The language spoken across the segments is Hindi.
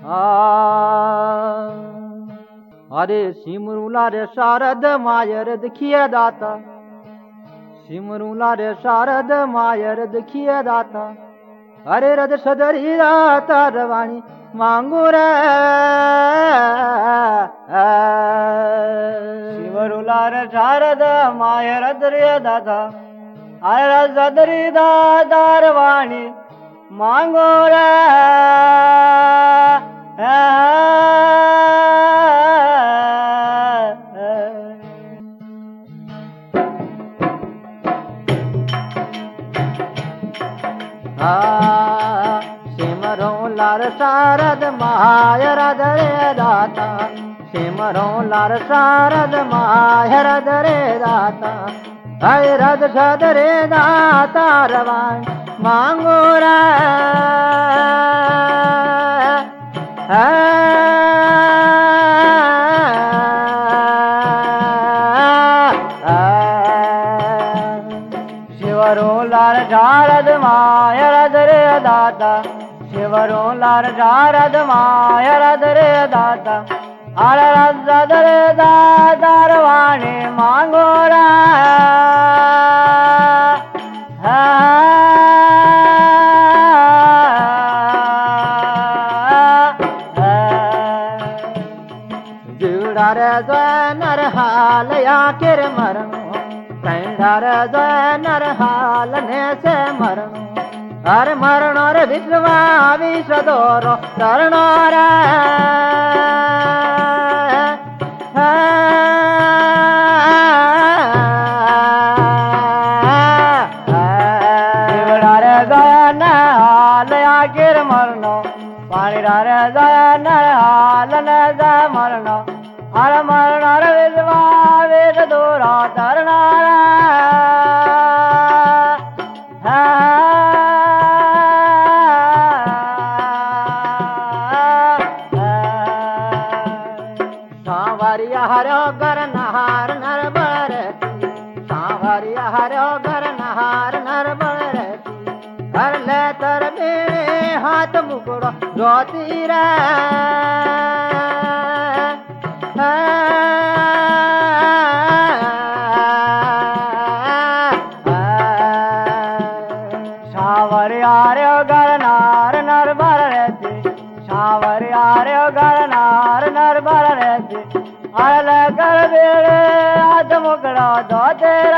अरे सिमरूला रे शारद मायर दिखिए दाता, सिमरूला रे शारद मायर दिखिए दाता। अरे रद सदरी दाता रवाणी मांगू रे, सिमरूला रे शारद मायर रे दाता। अरे रद सदरी दाता रवाणी मांगो रे। सिमरो लार शारद मायर रे दाता, सिमरो लार शारद मायर रे दाता। हरे रद सदरे दाता रवान मांगो रे। शिवरो लाल शारद मायर रे दाता, शिवरो लाल शारद मायर रे दाता। हर रद रे दाता रवाणी मांगो रे। जुड़ार नर हाल आखिर मरणो, कंडार नर हाल ने से मरणो। हर मरणो रे विश्वा विष दोरो तरणो रे। आखिर मरनो पानी डारे जन हाल न मरनो। हर मरण विश्वा वेद दूरा तरना। सांवरिया हरो घर नहार नर बरती, सांवरिया हरो घर नहार नर बरती। हर ले तर मेरे हाथ मुकड़ो रोती रे। सांवरिया रे घर नार नर बरती, सांवरिया रे घर नार नर बरती। अल कर बेड़े हाथ मुकड़ो दो तेरा।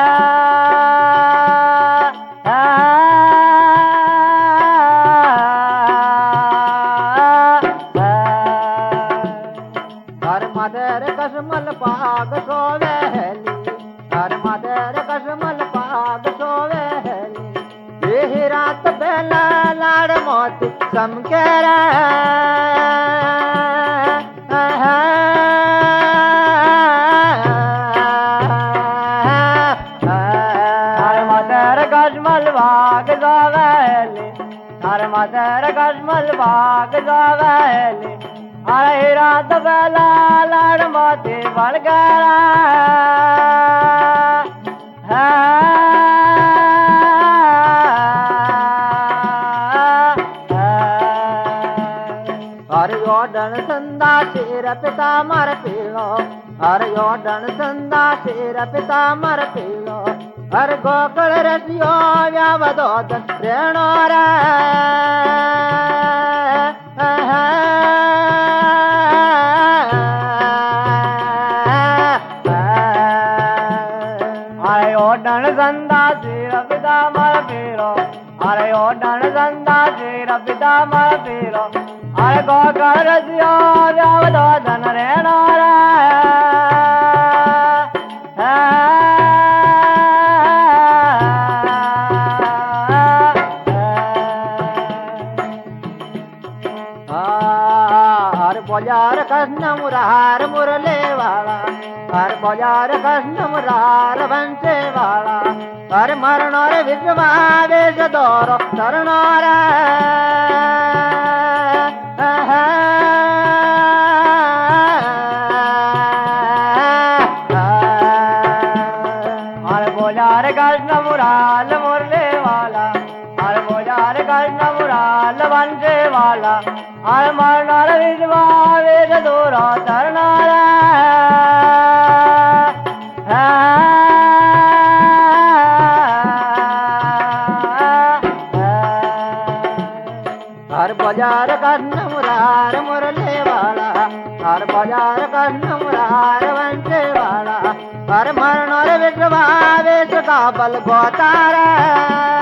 हर मदर कसमल पाग सोवेली, हर मदर कसमल पाग सोवेली। यही रात बेला लाड़ मोती चमके रे। हर मदर कसमल भाग सोवेली, हर मदर कसमल भाग सोवेली। अरे रात बेला लाड़ मोती बढ़ गया। हर योडन संदा शेर पिता मर पीलो, हर योडन संदा शेर पिता मर पीलो। हर गोकुल रसियो व्यावदोदन रेणो रे। अरे ओडन संदा शेर पिता मर पीलो, अरे ओडन संदा शेर पिता मर पीलो। अरे गोकुल रसियो व्यावदोदन रेणो रे। हर बाजार कृष्ण मुरार मुरले वाला, हर बाजार कृष्ण मुरार बंसे वाला। हर मरणो रे विश्वा वेश दोरो तरणो रे। हर बाजार कृष्ण मुराल मुरले वाला, हर बाजार कृष्ण मुराल बंसे वाला हर मरनार विधवा वेद दूरा तरनार हर बाजार कन्न मुरार मुरले वाला हर बाजार कन्न मुरार वंशे वाला हर मरनोर विधवा वेश का बल गोतारा